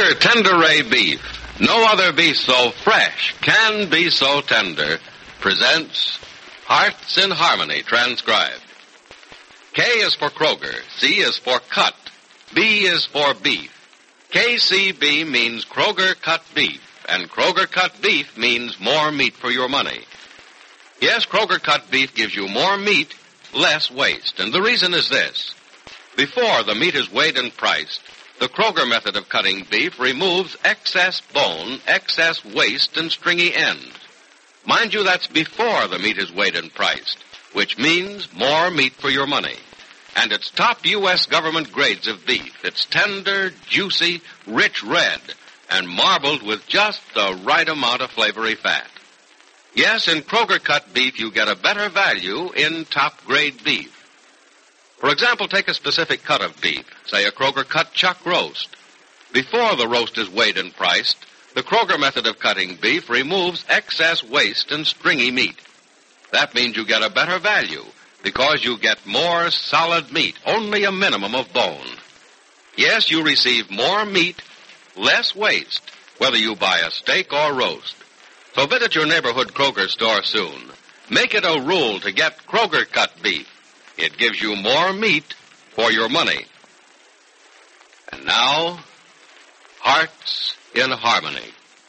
Kroger Tenderay Beef, no other beef so fresh can be so tender, presents Hearts in Harmony, transcribed. K is for Kroger, C is for cut, B is for beef. KCB means Kroger cut beef, and Kroger cut beef means more meat for your money. Yes, Kroger cut beef gives you more meat, less waste, and the reason is this. Before the meat is weighed and priced, the Kroger method of cutting beef removes excess bone, excess waste, and stringy ends. Mind you, that's before the meat is weighed and priced, which means more meat for your money. And it's top U.S. government grades of beef. It's tender, juicy, rich red, and marbled with just the right amount of flavory fat. Yes, in Kroger cut beef, you get a better value in top-grade beef. For example, take a specific cut of beef, say a Kroger cut chuck roast. Before the roast is weighed and priced, the Kroger method of cutting beef removes excess waste and stringy meat. That means you get a better value because you get more solid meat, only a minimum of bone. Yes, you receive more meat, less waste, whether you buy a steak or roast. So visit your neighborhood Kroger store soon. Make it a rule to get Kroger cut beef. It gives you more meat for your money. And now, Hearts in Harmony.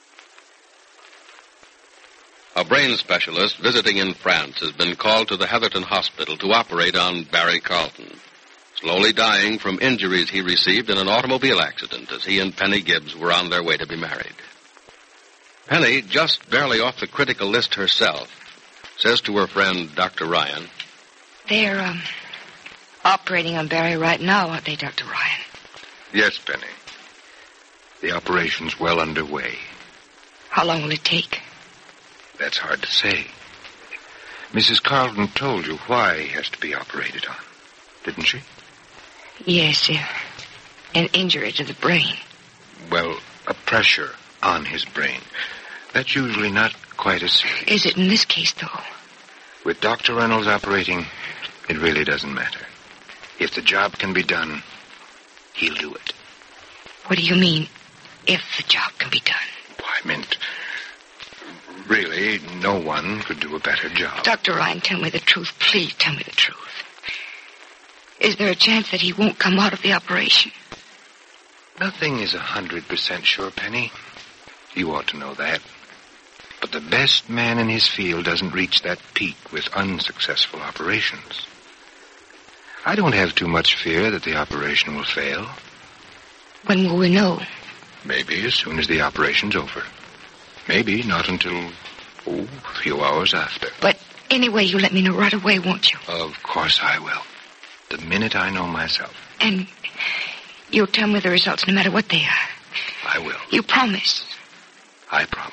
A brain specialist visiting in France has been called to the Heatherton Hospital to operate on Barry Carlton, slowly dying from injuries he received in an automobile accident as he and Penny Gibbs were on their way to be married. Penny, just barely off the critical list herself, says to her friend, Dr. Ryan, They're, operating on Barry right now, aren't they, Dr. Ryan? Yes, Penny. The operation's well underway. How long will it take? That's hard to say. Mrs. Carlton told you why he has to be operated on, didn't she? Yes, an injury to the brain. Well, a pressure on his brain. That's usually not quite as serious. Is it in this case, though? With Dr. Reynolds operating, it really doesn't matter. If the job can be done, he'll do it. What do you mean, if the job can be done? Well, I meant, really, no one could do a better job. Dr. Ryan, tell me the truth. Please tell me the truth. Is there a chance that he won't come out of the operation? Nothing is 100% sure, Penny. You ought to know that. But the best man in his field doesn't reach that peak with unsuccessful operations. I don't have too much fear that the operation will fail. When will we know? Maybe as soon as the operation's over. Maybe not until, a few hours after. But anyway, you let me know right away, won't you? Of course I will. The minute I know myself. And you'll tell me the results no matter what they are. I will. You promise? I promise.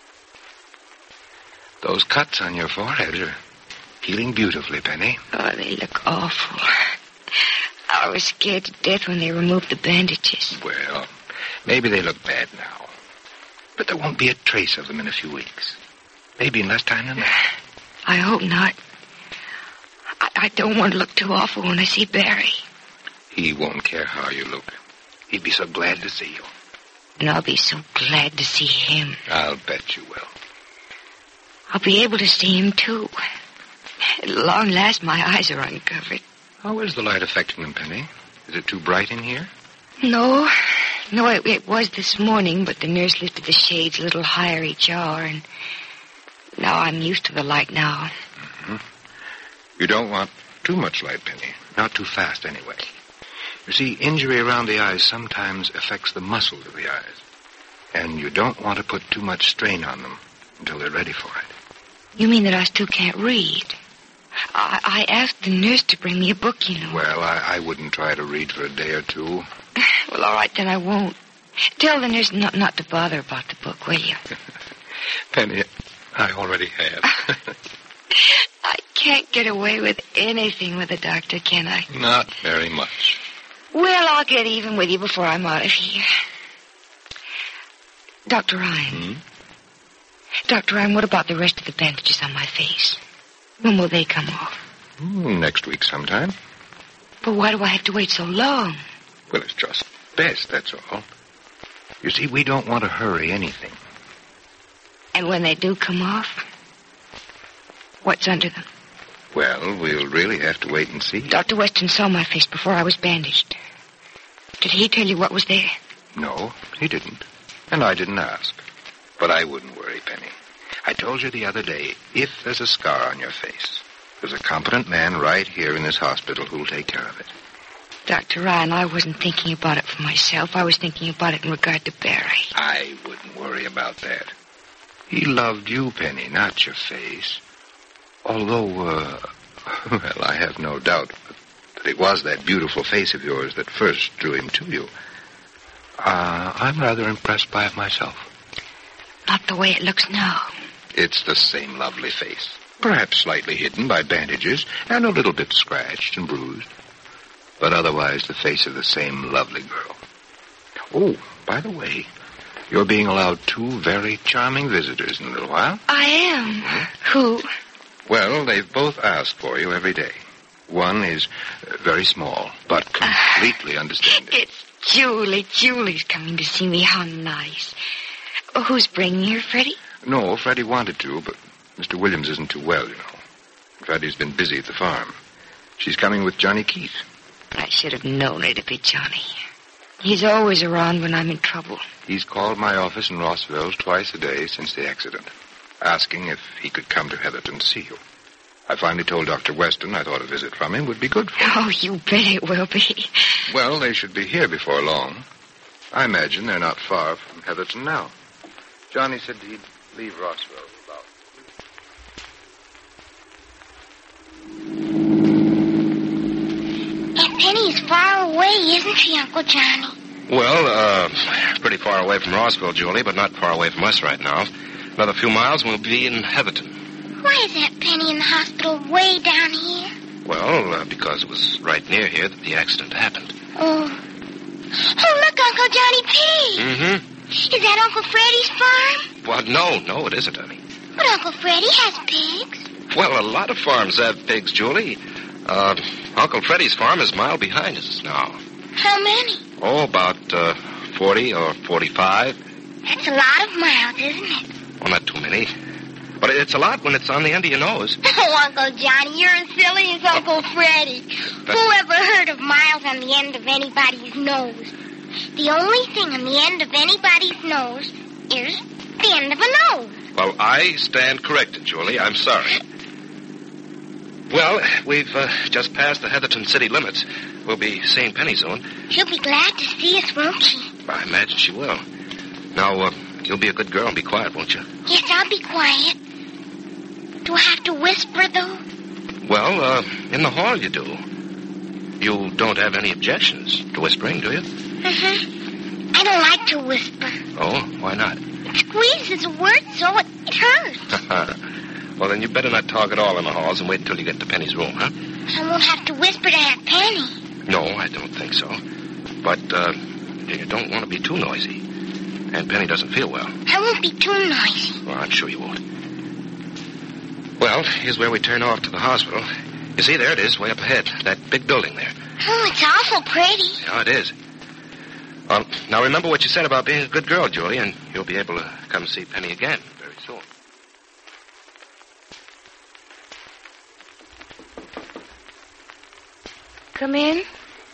Those cuts on your forehead are healing beautifully, Penny. Oh, they look awful. I was scared to death when they removed the bandages. Well, maybe they look bad now. But there won't be a trace of them in a few weeks. Maybe in less time than that. I hope not. I don't want to look too awful when I see Barry. He won't care how you look. He'd be so glad to see you. And I'll be so glad to see him. I'll bet you will. I'll be able to see him, too. At long last, my eyes are uncovered. How is the light affecting them, Penny? Is it too bright in here? No, it was this morning, but the nurse lifted the shades a little higher each hour, and now I'm used to the light now. Mm-hmm. You don't want too much light, Penny. Not too fast, anyway. You see, injury around the eyes sometimes affects the muscles of the eyes, and you don't want to put too much strain on them until they're ready for it. You mean that I still can't read? I asked the nurse to bring me a book, you know. Well, I wouldn't try to read for a day or two. Well, all right, then I won't. Tell the nurse not to bother about the book, will you? Penny, I already have. I can't get away with anything with the doctor, can I? Not very much. Well, I'll get even with you before I'm out of here. Dr. Ryan. Dr. Ryan, what about the rest of the bandages on my face? When will they come off? Next week sometime. But why do I have to wait so long? Well, it's just best, that's all. You see, we don't want to hurry anything. And when they do come off, what's under them? Well, we'll really have to wait and see. Dr. Weston saw my face before I was bandaged. Did he tell you what was there? No, he didn't. And I didn't ask. But I wouldn't worry, Penny. I told you the other day, if there's a scar on your face, there's a competent man right here in this hospital who'll take care of it. Dr. Ryan, I wasn't thinking about it for myself. I was thinking about it in regard to Barry. I wouldn't worry about that. He loved you, Penny, not your face. Although, well, I have no doubt that it was that beautiful face of yours that first drew him to you. I'm rather impressed by it myself. Not the way it looks now. It's the same lovely face. Perhaps slightly hidden by bandages and a little bit scratched and bruised. But otherwise the face of the same lovely girl. Oh, by the way, you're being allowed 2 very charming visitors in a little while. I am. Who? Well, they've both asked for you every day. One is very small, but completely understanding. It's Julie. Julie's coming to see me. How nice. Who's bringing her, Freddie? No, Freddie wanted to, but Mr. Williams isn't too well, you know. Freddie's been busy at the farm. She's coming with Johnny Keith. I should have known it'd be Johnny. He's always around when I'm in trouble. He's called my office in Rossville twice a day since the accident, asking if he could come to Heatherton to see you. I finally told Dr. Weston I thought a visit from him would be good for you. Oh, you bet it will be. Well, they should be here before long. I imagine they're not far from Heatherton now. Johnny said he'd leave Rossville about... Aunt Penny's far away, isn't she, Uncle Johnny? Well, pretty far away from Rossville, Julie, but not far away from us right now. Another few miles and we'll be in Heatherton. Why is Aunt Penny in the hospital way down here? Well, because it was right near here that the accident happened. Oh, look, Uncle Johnny Pig. Mm-hmm. Is that Uncle Freddie's farm? Well, no, it isn't, honey. But Uncle Freddie has pigs. Well, a lot of farms have pigs, Julie. Uncle Freddie's farm is a mile behind us now. How many? Oh, about 40 or 45. That's a lot of miles, isn't it? Well, not too many. But it's a lot when it's on the end of your nose. Oh, Uncle Johnny, you're as silly as Uncle Freddie. Who ever heard of miles on the end of anybody's nose? The only thing on the end of anybody's nose is the end of a nose. Well, I stand corrected, Julie. I'm sorry. Well, we've just passed the Heatherton city limits. We'll be seeing Penny soon. She'll be glad to see us, won't she? I imagine she will. Now, you'll be a good girl and be quiet, won't you? Yes, I'll be quiet. Do I have to whisper, though? Well, in the hall you do. You don't have any objections to whispering, do you? Mm-hmm. I don't like to whisper. Oh, why not? It squeezes a word so it hurts. Well, then you better not talk at all in the halls and wait until you get to Penny's room, huh? I won't have to whisper to Aunt Penny. No, I don't think so. But you don't want to be too noisy. Aunt Penny doesn't feel well. I won't be too noisy. Well, I'm sure you won't. Well, here's where we turn off to the hospital. You see, there it is, way up ahead. That big building there. Oh, it's awful pretty. Yeah, it is. Now, remember what you said about being a good girl, Julie, and you'll be able to come see Penny again very soon. Come in.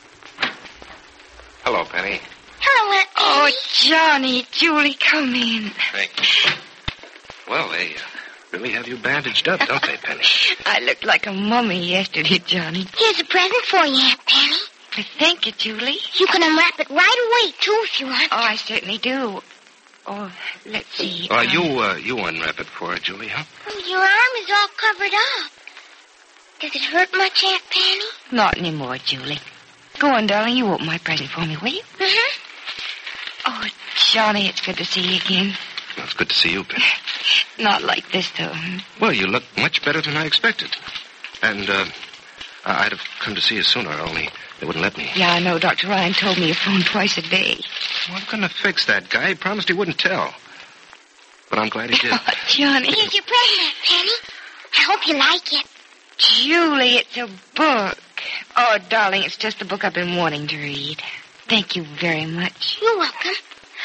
Hello, Penny. Hello, Aunt Penny. Oh, Johnny, Julie, come in. Thank you. Well, they really have you bandaged up, don't they, Penny? I looked like a mummy yesterday, Johnny. Here's a present for you, Aunt Penny. Thank you, Julie. You can unwrap it right away, too, if you want. Oh, I certainly do. Oh, let's see. You unwrap it for her, Julie, huh? Oh, your arm is all covered up. Does it hurt much, Aunt Penny? Not anymore, Julie. Go on, darling. You open my present for me, will you? Mm-hmm. Oh, Johnny, it's good to see you again. Well, it's good to see you, Penny. Not like this, though. Well, you look much better than I expected. And, I'd have come to see you sooner, only they wouldn't let me. Yeah, I know. Dr. Ryan told me you phoned twice a day. Well, I'm going to fix that guy. He promised he wouldn't tell. But I'm glad he did. Oh, Johnny. Here's your present, Aunt Penny. I hope you like it. Julie, it's a book. Oh, darling, it's just the book I've been wanting to read. Thank you very much. You're welcome. I'll bring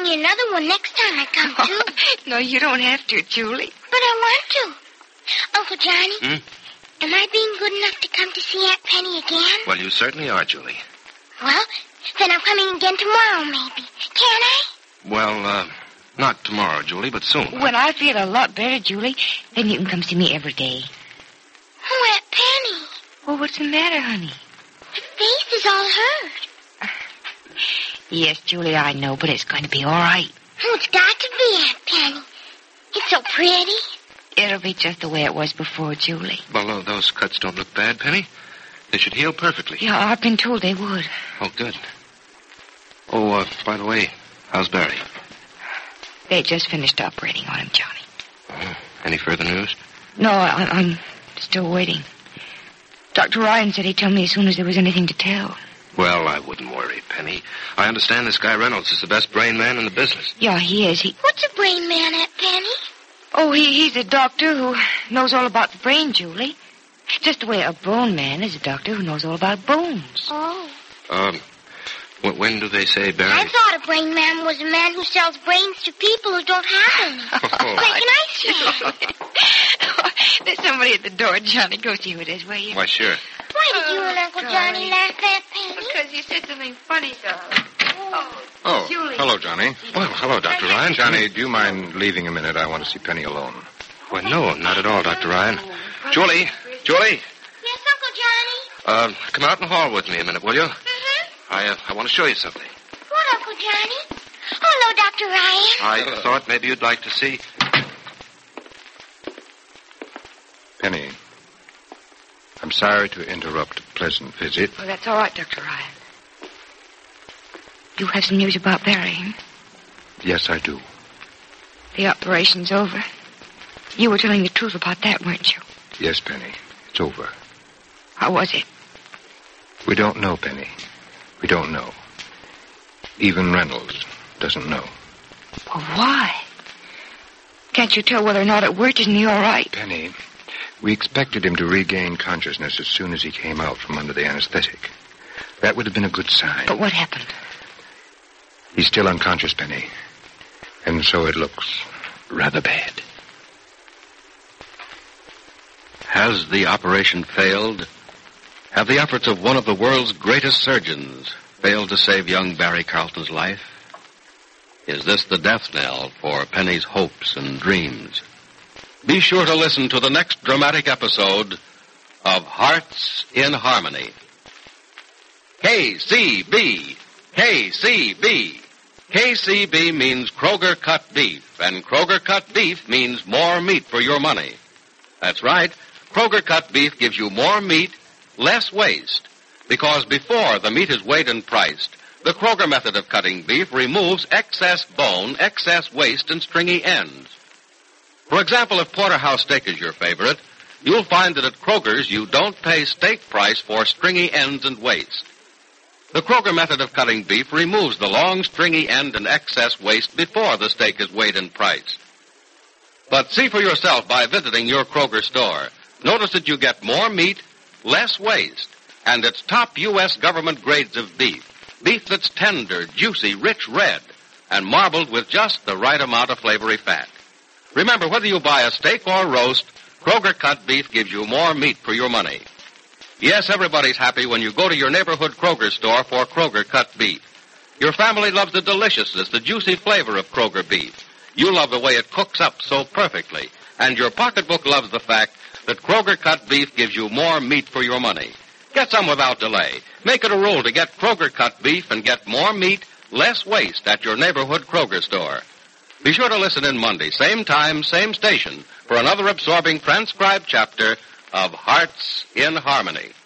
me another one next time I come, too. No, you don't have to, Julie. But I want to. Uncle Johnny, am I being good enough to come to see Aunt Penny again? Well, you certainly are, Julie. Well, then I'm coming again tomorrow, maybe. Can I? Well, not tomorrow, Julie, but soon. When I feel a lot better, Julie, then you can come see me every day. Oh, Aunt Penny. Well, what's the matter, honey? Her face is all hurt. Yes, Julie, I know, but it's going to be all right. Oh, it's got to be, Aunt Penny. It's so pretty. It'll be just the way it was before, Julie. Well, those cuts don't look bad, Penny. They should heal perfectly. Yeah, I've been told they would. Oh, good. Oh, by the way, how's Barry? They just finished operating on him, Johnny. Any further news? No, I'm still waiting. Dr. Ryan said he'd tell me as soon as there was anything to tell. Well, I wouldn't worry, Penny. I understand this guy Reynolds is the best brain man in the business. Yeah, he is. What's a brain man, Aunt Penny? Oh, he's a doctor who knows all about the brain, Julie. Just the way a bone man is a doctor who knows all about bones. Oh. When do they say Barry? I thought a brain man was a man who sells brains to people who don't have any. Like an ice man. There's somebody at the door, Johnny. Go see who it is, will you? Why, sure. Why did you and Uncle Johnny laugh, Aunt Penny? Because you said something funny, darling. Oh, Julie. hello, Johnny. Well, hello, Dr. Ryan. Johnny, do you mind leaving a minute? I want to see Penny alone. Well, no, not at all, Dr. Ryan. Julie! Julie! Yes, Uncle Johnny? Come out in the hall with me a minute, will you? Mm-hmm. I want to show you something. What, Uncle Johnny? Oh, hello, Dr. Ryan. I thought maybe you'd like to see... Penny, I'm sorry to interrupt a pleasant visit. Well, that's all right, Dr. Ryan. You have some news about Barry, huh? Yes, I do. The operation's over. You were telling the truth about that, weren't you? Yes, Penny. It's over. How was it? We don't know, Penny. We don't know. Even Reynolds doesn't know. Well, why? Can't you tell whether or not it worked? Isn't he all right? Penny, we expected him to regain consciousness as soon as he came out from under the anesthetic. That would have been a good sign. But what happened? He's still unconscious, Penny. And so it looks rather bad. Has the operation failed? Have the efforts of one of the world's greatest surgeons failed to save young Barry Carlton's life? Is this the death knell for Penny's hopes and dreams? Be sure to listen to the next dramatic episode of Hearts in Harmony. KCB. KCB. KCB means Kroger Cut Beef, and Kroger Cut Beef means more meat for your money. That's right. Kroger Cut Beef gives you more meat, less waste. Because before the meat is weighed and priced, the Kroger method of cutting beef removes excess bone, excess waste, and stringy ends. For example, if porterhouse steak is your favorite, you'll find that at Kroger's you don't pay steak price for stringy ends and waste. The Kroger method of cutting beef removes the long, stringy end and excess waste before the steak is weighed and priced. But see for yourself by visiting your Kroger store. Notice that you get more meat, less waste, and it's top U.S. government grades of beef. Beef that's tender, juicy, rich red, and marbled with just the right amount of flavory fat. Remember, whether you buy a steak or roast, Kroger Cut Beef gives you more meat for your money. Yes, everybody's happy when you go to your neighborhood Kroger store for Kroger Cut Beef. Your family loves the deliciousness, the juicy flavor of Kroger beef. You love the way it cooks up so perfectly. And your pocketbook loves the fact that Kroger Cut Beef gives you more meat for your money. Get some without delay. Make it a rule to get Kroger Cut Beef and get more meat, less waste at your neighborhood Kroger store. Be sure to listen in Monday, same time, same station, for another absorbing transcribed chapter of Hearts in Harmony.